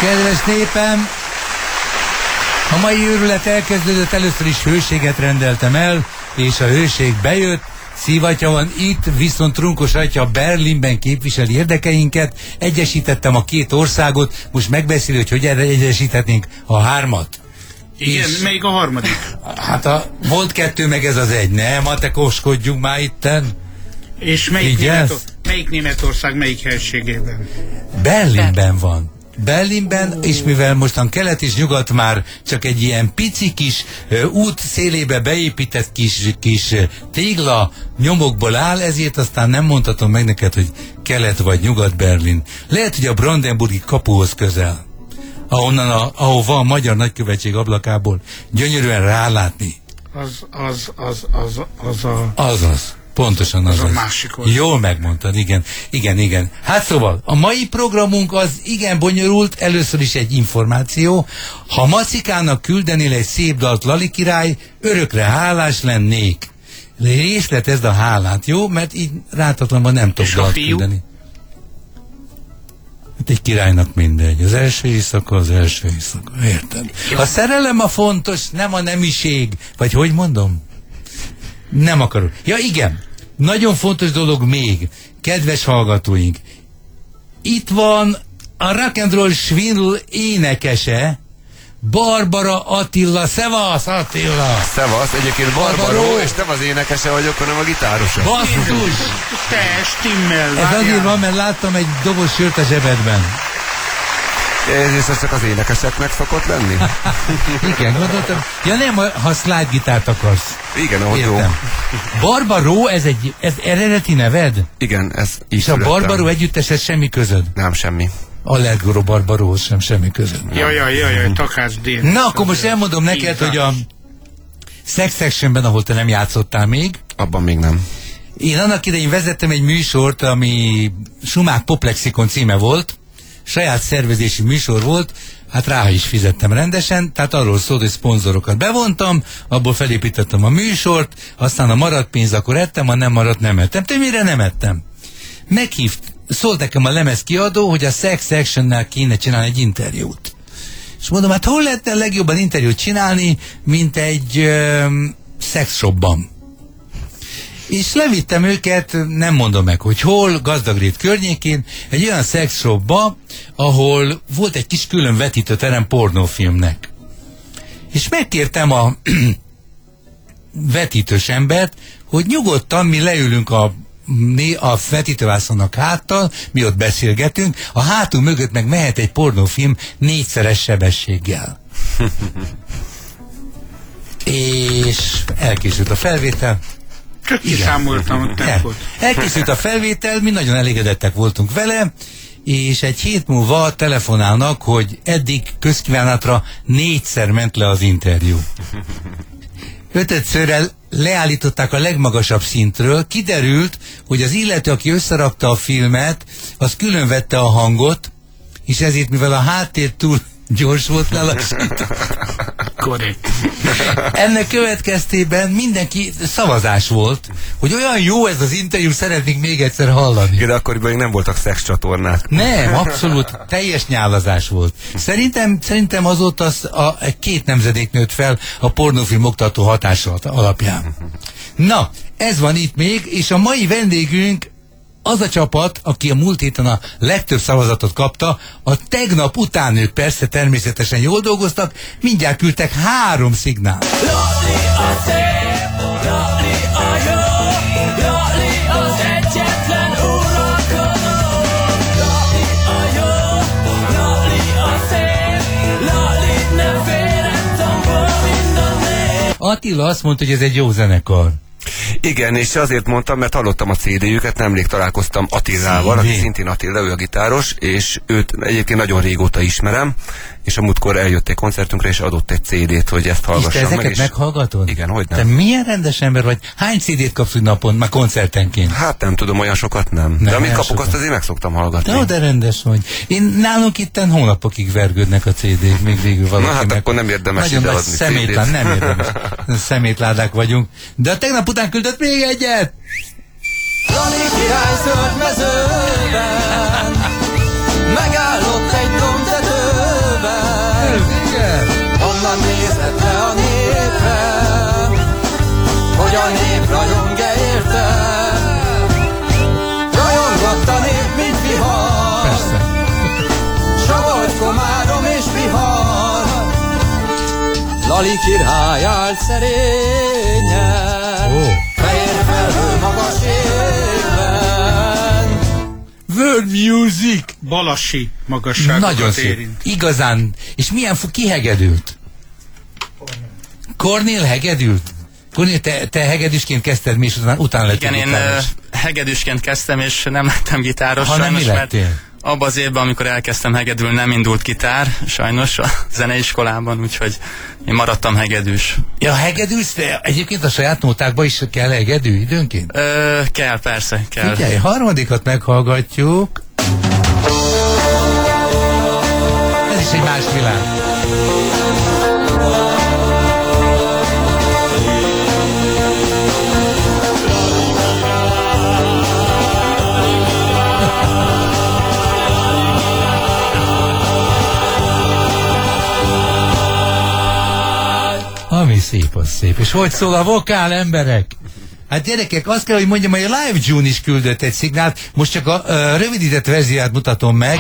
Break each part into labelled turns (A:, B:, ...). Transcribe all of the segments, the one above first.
A: Kedves népem, a mai őrület elkezdődött, először is hőséget rendeltem el, és a hőség bejött, szivatja van itt, viszont Trunkos atya Berlinben képviseli érdekeinket, egyesítettem a két országot, most megbeszéli, hogy egyesíthetnénk a hármat.
B: Igen, melyik a harmadik?
A: Hát volt kettő, meg ez az egy, nem? Hát te kóskodjunk már itten.
B: És melyik Németország melyik helységében?
A: Berlinben van. Berlinben, és mivel mostan kelet és nyugat már csak egy ilyen pici kis út szélébe beépített kis tégla nyomokból áll, ezért aztán nem mondhatom meg neked, hogy kelet vagy nyugat Berlin. Lehet, hogy a Brandenburgi kapuhoz közel, ahova a magyar nagykövetség ablakából gyönyörűen rálátni. Azaz. Pontosan az. Jól megmondtad, igen. Igen. Hát szóval, a mai programunk az igen bonyolult, először is egy információ. Ha Macikának küldenél egy szép dalt, Lali király, örökre hálás lennék. Részletezd a hálát, jó? Mert így rátatlanban nem tudok dalt küldeni. Hát egy királynak mindegy. Az első éjszaka, érted? A szerelem a fontos, nem a nemiség. Vagy hogy mondom? Nem akarok. Ja igen, nagyon fontos dolog még, kedves hallgatóink. Itt van a Rock and Roll Svindl énekese, Barbara Attila. Szevasz, Attila!
C: Szevasz, egyébként Barbaró, és nem az énekese vagyok, hanem a gitárosa.
A: Basszus!
B: Te stimmel!
A: Ez azért van, mert láttam egy doboz sört a zsebedben.
C: Ez csak az énekeseknek szokott lenni?
A: Igen, gondoltam. Ja nem, ha slide gitárt akarsz.
C: Igen, ahogy jó.
A: Barbaró, ez eredeti neved?
C: Igen, ez így
A: és születtem. A Barbaró együtteshez semmi közöd?
C: Nem, semmi.
A: Allegro Barbaróhoz sem semmi közöd.
B: Jaj, Takács Dén.
A: Na, akkor most elmondom neked, hogy a Sex Sectionben, ahol te nem játszottál még.
C: Abban még nem.
A: Én annak idején vezettem egy műsort, ami Sumák Poplexikon címe volt, saját szervezési műsor volt, hát rá is fizettem rendesen, tehát arról szólt, hogy szponzorokat bevontam, abból felépítettem a műsort, aztán a maradt pénz akkor ettem, a nem maradt nem ettem. Te mire nem ettem? Szólt nekem a lemez kiadó, hogy a Sex Action-nel kéne csinálni egy interjút. És mondom, hát hol lehetne legjobban interjút csinálni, mint egy szexshopban? És levittem őket, nem mondom meg, hogy hol, Gazdagrét környékén, egy olyan szexshopba, ahol volt egy kis külön vetítőterem pornófilmnek. És megkértem a vetítős embert, hogy nyugodtan mi leülünk a vetítővászonnak háttal, mi ott beszélgetünk, a hátunk mögött meg mehet egy pornófilm 4-szeres sebességgel. És elkészült a felvétel.
B: Csak kiszámoltam a tempót.
A: Elkészült a felvétel, mi nagyon elégedettek voltunk vele, és egy hét múlva telefonálnak, hogy eddig közkívánatra 4-szer ment le az interjú. 5-szörrel leállították a legmagasabb szintről, kiderült, hogy az illető, aki összerakta a filmet, az külön vette a hangot, és ezért, mivel a háttér túl gyors volt, lelassított.
B: Korrekt.
A: Ennek következtében mindenki szavazás volt, hogy olyan jó ez az interjú, szeretnénk még egyszer hallani.
C: De akkoriban még nem voltak szexcsatornák.
A: Nem, abszolút teljes nyálazás volt. Szerintem azóta egy 2 nemzedék nőtt fel a pornófilm oktató hatása alapján. Na, ez van itt még, és a mai vendégünk az a csapat, aki a múlt héten a legtöbb szavazatot kapta, a tegnap után ők persze természetesen jól dolgoztak, mindjárt küldtek 3 szignált.
D: Lali a szép, Lali a jó, Lali az egyetlen uralkodó. Lali a jó, Lali a szép, Lali nem félrem tombol minden nép.
A: Attila azt mondta, hogy ez egy jó zenekar.
C: Igen, és azért mondtam, mert hallottam a CD-jüket, nemrég találkoztam Attilával, aki szintén Attila, ő a gitáros, és őt egyébként nagyon régóta ismerem, és a múltkor eljött egy koncertünkre, és adott egy CD-t, hogy ezt hallgassam meg.
A: És te ezeket meghallgatod?
C: Igen, hogy nem.
A: Te milyen rendes ember vagy? Hány CD-t kapsz úgy napon, már koncertenként?
C: Hát nem tudom, olyan sokat nem. De amit kapok, azt azért meg szoktam hallgatni.
A: De rendes vagy. Én nálunk itten hónapokig vergődnek a CD-k, még végül valaki.
C: Na hát akkor nem érdemes
A: nagyon
C: ideadni
A: szemétlán, nem érdemes. Szemétládák vagyunk. De a tegnap után küldött még egyet!
D: Lali király zöld mezőben megállott egy dombtetőn. Onnan nézhet le a népre, hogy a nép rajong-e érte. Rajongott a nép, mint vihar.
A: Persze.
D: S a vagy komárom és vihar. Lali király állt szerényen, fehér felhő magas égben.
A: World music!
B: Balasi magasságokat
A: Nagyon szép.
B: érint.
A: Igazán. És milyen ki hegedült? Kornél hegedült? Kornél, te hegedűsként kezdted mi, és utána lettél
E: Igen, én
A: gitáros.
E: hegedűsként kezdtem, és nem lettem gitáros.
A: Ha nem,
E: sajnos,
A: mi lettél?
E: Abban az évben, amikor elkezdtem hegedülni, nem indult gitár, sajnos a zeneiskolában, úgyhogy én maradtam hegedűs.
A: Ja, hegedűsz? Egyébként a saját nótákban is kell hegedű időnként?
E: Kell, persze, kell.
A: Figyelj, harmadikat meghallgatjuk. Ez is egy más világ. Ami szép, az szép. És hogy szól a vokál, emberek? Hát gyerekek, azt kell, hogy mondjam, hogy a Live June is küldött egy szignált. Most csak a rövidített verzióját mutatom meg.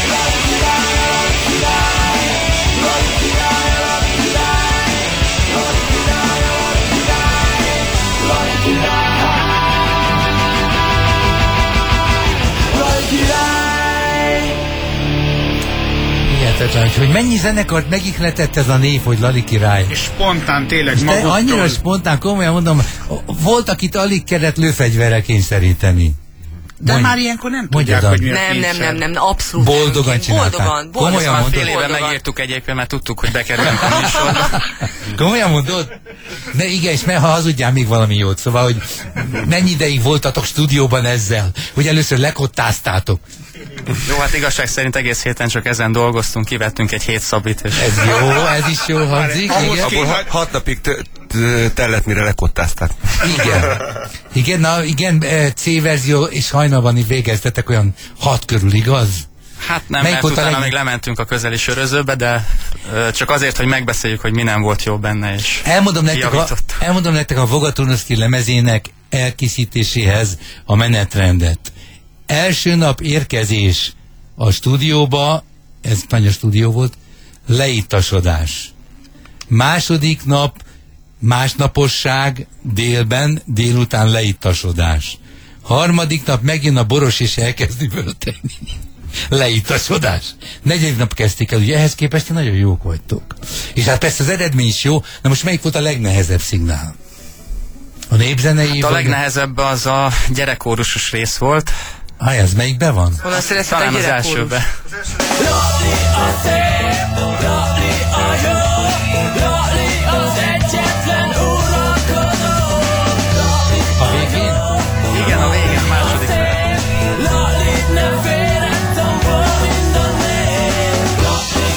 A: Hihetetlen, hogy mennyi zenekart megihletett ez a név, hogy Lali király.
B: És spontán tényleg
A: De
B: maguktól.
A: annyira spontán, komolyan mondom, volt, akit alig kellett lőfegyverre kényszeríteni.
B: De már ilyenkor nem
A: mondjad,
B: tudják, hogy mi a
F: Nem, abszolút
A: Boldogan
F: nem.
A: csinálták.
F: Boldogan.
A: Komolyan
E: Már
A: mondod?
E: fél éve megírtuk egyébként, mert tudtuk, hogy bekerülünk a műsorba.
A: Komolyan mondod? Ne, igen, és ha hazudjál még valami jót, szóval, hogy mennyi ideig voltatok stúdióban ezzel, hogy először lekottáztátok.
E: Jó, hát igazság szerint egész héten csak ezen dolgoztunk, kivettünk egy 7 szabit, és
A: Ez jó, ez is jó hangzik, igen.
C: Abból 6 napig tellett, mire lekottázták.
A: Igen, na igen, C verzió, és hajnalban így végeztetek olyan 6 körül, igaz?
E: hát nem,
A: Melyik
E: mert
A: volt a
E: utána még lementünk a közeli sörözőbe, de csak azért, hogy megbeszéljük, hogy mi nem volt jó benne, és
A: elmondom nektek a Voga Turnoszki lemezének elkészítéséhez a menetrendet. Első nap érkezés a stúdióba, ez nagy stúdió volt, leittasodás. Második nap, másnaposság, délután leittasodás. Harmadik nap megjön a boros és elkezd üvölteni. Leittasodás. Negyedik nap kezdték el, ugye ehhez képest nagyon jók vagytok. És hát persze az eredmény is jó, na most melyik volt a legnehezebb szignál? A népzenei?
E: Hát a legnehezebb az a gyerekkórusos rész volt.
A: Ez melyikben van?
F: Honnan szeretett
E: Talán
F: a
E: az
F: gyerekkórus?
E: elsőbe.
D: Lali a szép, Lali a jó, Lali az egyetlen uralkodó.
A: A végén?
E: Igen, a végén, második fel.
D: Lali nem félrett tombol mind a nép. Lali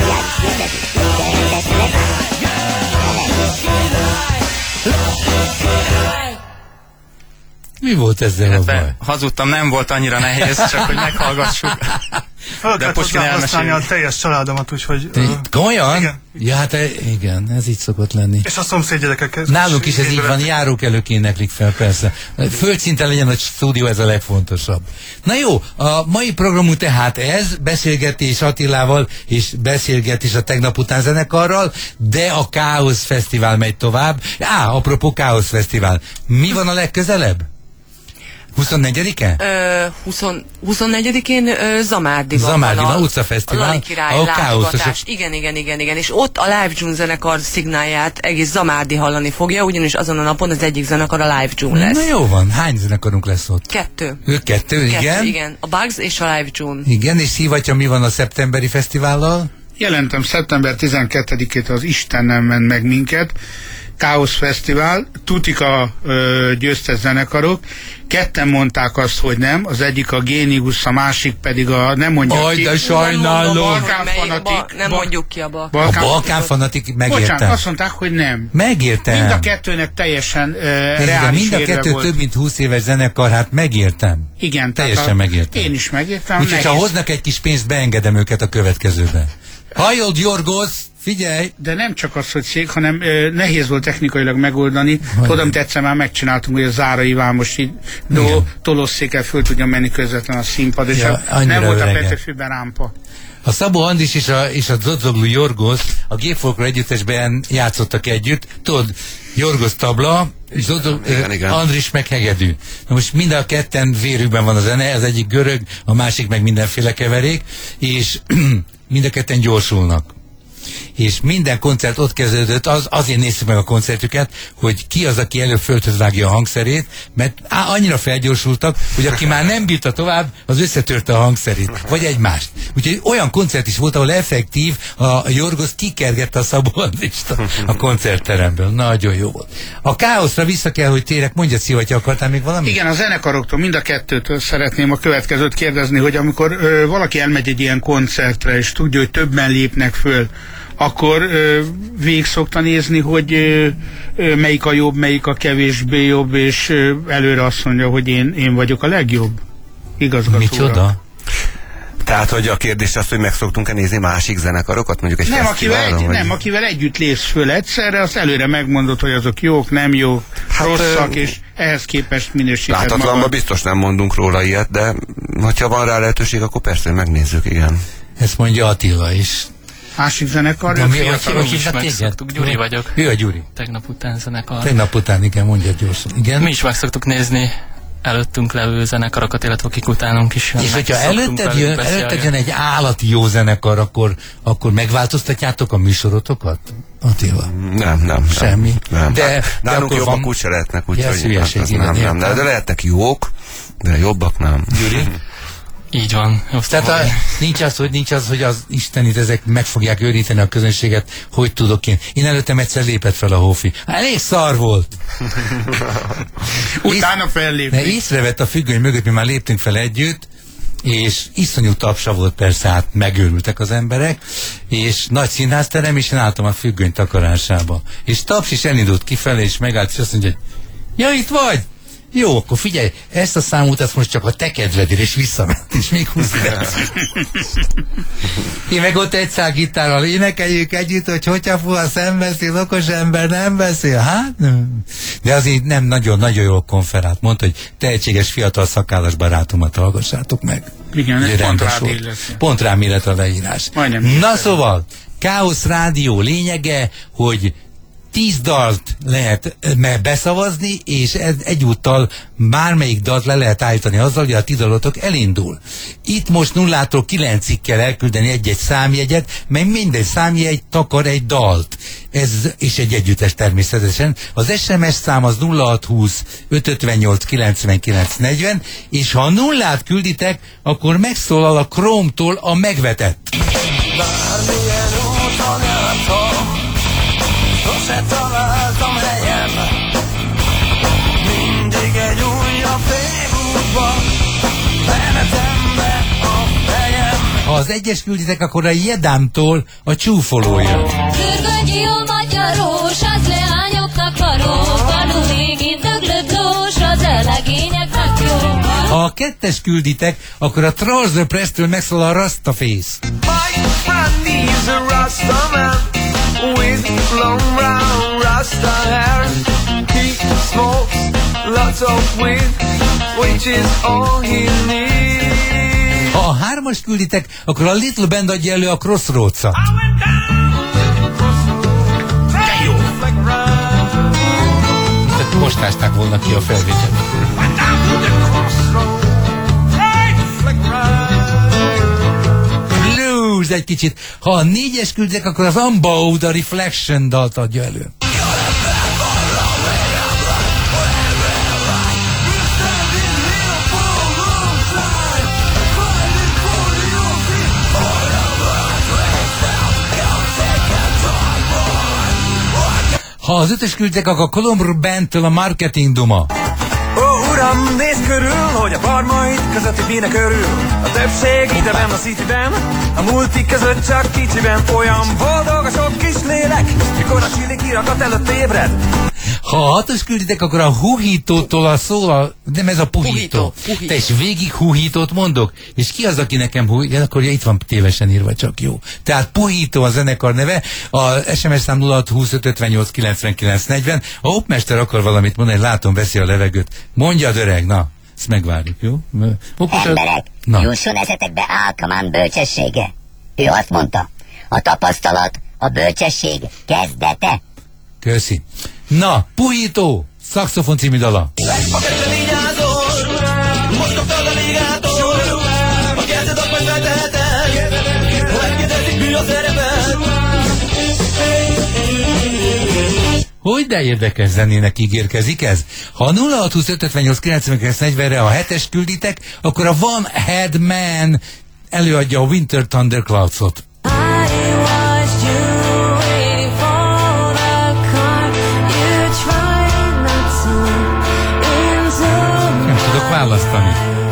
D: király.
A: Mi volt ezzel a baj?
E: Hazudtam, nem volt annyira nehéz, csak hogy meghallgassuk.
G: Fel kellett
E: Puskin
G: hozzá használni a
E: elmeséli.
G: teljes családomat, úgyhogy...
A: Komolyan?
G: Igen.
A: Ja, hát igen, ez így szokott lenni.
G: És a szomszéd gyerekek...
A: Nálunk is ez így van, járókelők éneklik fel, persze. Földszinten legyen a stúdió, ez a legfontosabb. Na jó, a mai programunk tehát ez, beszélgetés Attilával, és beszélgetés a tegnap után zenekarral, de a Káosz Fesztivál megy tovább. Apropó Káosz Fesztivál. Mi van a legközelebb? 24-e?
F: 24-én Zamárdiban
A: Zamárdiban,
F: van
A: utcafesztivál,
F: a Lali király
A: ahol
F: látogatás.
A: káoszosok.
F: Igen. És ott a Live June zenekar szignálják egész Zamárdi hallani fogja, ugyanis azon a napon az egyik zenekar a Live June lesz.
A: Na jó van, hány zenekarunk lesz ott?
F: 2.
A: Ők kettő, igen.
F: Igen. A Bugs és a Live June.
A: Igen, és szívatja, mi van a szeptemberi fesztivállal?
B: Jelentem szeptember 12-ét az Isten nem ment meg minket. Káosz Fesztivál, tutika győztes zenekarok, ketten mondták azt, hogy nem, az egyik a Génius, a másik pedig a nem mondja
A: Aj,
B: ki.
A: de sajnálom.
B: Balkán fanatik.
F: Nem mondjuk ki a
A: A Balkán fanatik, megértem.
B: Bocsánat, azt mondták, hogy nem.
A: Megértem.
B: Mind a kettőnek teljesen
A: Igen,
B: reális
A: mind a
B: érve
A: kettő
B: volt.
A: több mint 20 éves zenekar, hát megértem.
B: Igen,
A: Teljesen megértem.
B: Én is megértem.
A: Úgyhogy ha hoznak egy kis pénzt, beengedem őket a következőbe. Hajold Jorgos, Figyelj!
B: De nem csak az, hogy szék, hanem nehéz volt technikailag megoldani. Tudom, egyszer már megcsináltunk, hogy a Zárai Vámosi tolosszékkel föl tudja menni közvetlen a színpad, és nem volt a Petőfiben rámpa.
A: A Szabó Andis és a Zozoglu Jorgosz a Gépfolklór együttesben játszottak együtt. Tudod, Jorgosz tabla, Andris meg hegedű. Na most mind a ketten vérükben van a zene, az egyik görög, a másik meg mindenféle keverék, és mind a ketten gyorsulnak. És minden koncert ott kezdődött, azért néztük meg a koncertüket, hogy ki az, aki előbb földhöz vágja a hangszerét, mert annyira felgyorsultak, hogy aki már nem bírta tovább, az összetörte a hangszerét, vagy egymást. Úgyhogy olyan koncert is volt, ahol effektív a Jorgosz kikergette a Szabó Andrist a koncertteremből. Nagyon jó volt. A káoszra vissza kell, hogy térek, mondja Szia, hogyha akartál még valamit?
B: Igen, a zenekaroktól, mind a kettőtől szeretném a következőt kérdezni, hogy amikor valaki elmegy egy ilyen koncertre, és tudja, hogy többen lépnek föl, akkor végig szokta nézni, hogy melyik a jobb, melyik a kevésbé jobb, és előre azt mondja, hogy én vagyok a legjobb igazgatóra.
A: Micsoda?
C: Tehát, hogy a kérdés az, hogy meg szoktunk-e nézni másik zenekarokat, mondjuk egy fesztiválon?
B: Nem, akivel együtt lépsz föl egyszerre, azt előre megmondod, hogy azok jók, nem jók, rosszak, és ehhez képest minősíted magad.
C: Láthatatlanban biztos nem mondunk róla ilyet, de hogyha van rá lehetőség, akkor persze megnézzük, igen.
A: Ezt mondja Attila is.
B: Másik zenekar?
E: Mi is megszoktuk, Gyuri vagyok.
A: Ő a Gyuri.
E: Tegnap után zenekar.
A: Tegnap után, igen, mondja gyorsan. Igen.
E: Mi is meg szoktuk nézni előttünk levő zenekarokat, illetve akik utánunk is jönnek.
A: És hogyha előtted jön egy állati jó zenekar, akkor megváltoztatjátok a műsorotokat? Attila?
C: Nem.
A: Semmi?
C: Nem. De nálunk jobbak úgyse lehetnek, úgyhogy nem. De lehetnek jók, de jobbak nem.
A: Gyuri?
E: Így van.
A: Tehát nincs az, hogy az Istenit ezek meg fogják őríteni a közönséget, hogy tudok én. Én előttem egyszer lépett fel a Hófi. Elég szar volt.
B: Utána fellépni.
A: De észrevett a függöny mögött, mi már léptünk fel együtt, és iszonyú tapsa volt, persze, hát megőrültek az emberek, és nagy színházterem, és én álltam a függöny takarásába. És taps is elindult kifelé, és megállt, és azt mondja, hogy ja, itt vagy! Jó, akkor figyelj, ezt a számot ezt most csak a te kedvedért, és visszament, és még 20 perc. Én meg ott egy szál gitárral énekeljük együtt, hogy hogyha fullasz, nem beszél, okos ember nem beszél. Hát nem. De azért nem nagyon jól konferált. Mondta, hogy tehetséges fiatal szakállas barátomat hallgassátok meg.
B: Igen, ez pont rád illet.
A: Pont rám illet a leírás. Na szóval, Káosz Rádió lényege, hogy 10 dalt lehet beszavazni, és egyúttal bármelyik dalt le lehet állítani azzal, hogy a ti dalotok elindul. Itt most 0-tól 9-ig kell elküldeni egy-egy számjegyet, mert minden számjegy takar egy dalt. Ez, és egy együttes természetesen. Az SMS szám az 0620 558 99 40, és ha a 0-t külditek, akkor megszólal a Chrome-tól a megvetett.
D: Bármilyen úton jártam, sose találtam helyem. Mindig egy újabb félútban menetem be a fejem.
A: Ha az egyes külditek, akkor a Jedámtól a csúfolója.
H: Sürgőgyi a magyarós, az leányoknak való, faluig döglött lós, az elegényeknek jó.
A: Ha a kettes külditek, akkor a Trouser Press-től megszólal a Rastaface.
D: My honey is a Rasta man with long brown Rasta hair. He smokes lots of weed, which is all he needs.
A: Ha a hármas külditek, akkor a Little Band adja elő a Crossroads-at. Most ásták volna ki a felvételt. Blues egy kicsit. Ha a négyes külditek, akkor az Unbowed, a Reflection dalt adja elő. Ha az ötös küldtek, akkor a Columbus Bandtől a Marketing Duma.
D: Ó, uram, nézd körül, hogy a farmaid között minek örül. A többség ideben a cityben, a multik között csak kicsiben. Olyan boldog a sok kis lélek, mikor a csili kirakat előtt ébred.
A: Ha a 6-os külditek, akkor a huhítótól a szó, nem ez a puhító. Te is végig huhítót mondok? És ki az, aki nekem akkor itt van tévesen írva, csak jó. Tehát puhító a zenekar neve, a SMS szám 0620589940. A opmester akar valamit mondani, látom, veszi a levegőt. Mondjad, öreg, na, ezt megvárjuk, jó?
I: Emberek, jusson ezetekbe Alkamán bölcsessége. Ő azt mondta, a tapasztalat a bölcsesség kezdete.
A: Köszi. Na, puhító, szaxofon című dala.
D: Most kaptad a ligától, a kezdetek majd felteheted, hogy kérdezik mi a szereped.
A: Hogy de érdekes zenének ígérkezik ez? Ha 0625589940-re a 7-es külditek, akkor a One Head Man előadja a Winter Thunderclouds-ot. Nem tudok választani.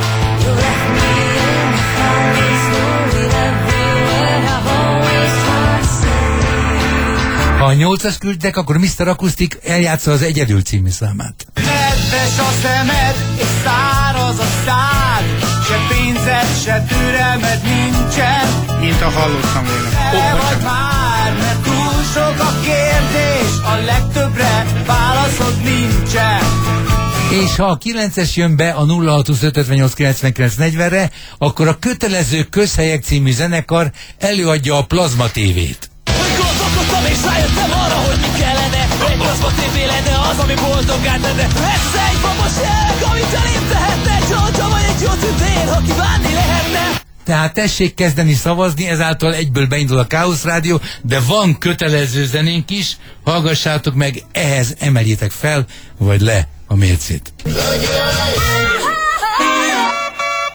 A: Ha a 8-as küldtek, akkor Mr. Acoustic eljátsza az Egyedül című számát.
D: Nedves a szemed, és száraz a szád, se pénzed, se türelmed nincsen.
B: Mint a hallottam volna.
D: Te vagy már, mert túl sok a kérdés, a legtöbbre válaszod nincsen.
A: És ha a 9-es jön be a 0625589940-re, akkor a Kötelező Közhelyek című zenekar előadja a Plazma TV-t.
D: Gondolkodtam és rájöttem arra, hogy mi kellene. Egy plazma tévé lenne az, ami boldoggá tenne. Ez egy babos jelek, amit elém tehetne. Csonta vagy egy jó tündér, ha kívánni lehetne.
A: Tehát tessék kezdeni szavazni, ezáltal egyből beindul a Káosz Rádió, de van kötelező zenénk is, hallgassátok meg, ehhez emeljétek fel, vagy le a mércét.